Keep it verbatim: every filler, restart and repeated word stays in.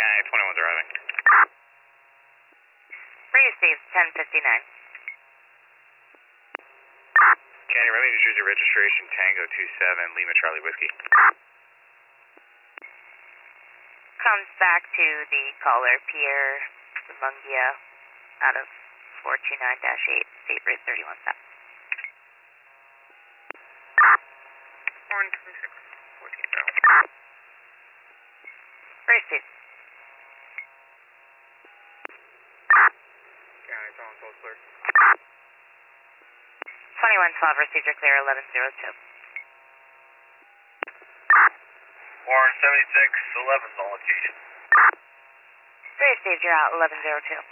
County, twenty-one driving. Received, ten fifty-nine. County, Remy, New Jersey registration, Tango two seven, Lima Charlie Whiskey. Comes back to the caller, Pierre Mungia, out of four two nine dash eight, state route thirty-one south. Horn twenty-six, fourteen south. Received. County, Tom, close clear. twenty-one twelve, received, you're clear, eleven zero two. Horn seventy-six, eleven's on location. Received, you're out, eleven zero two.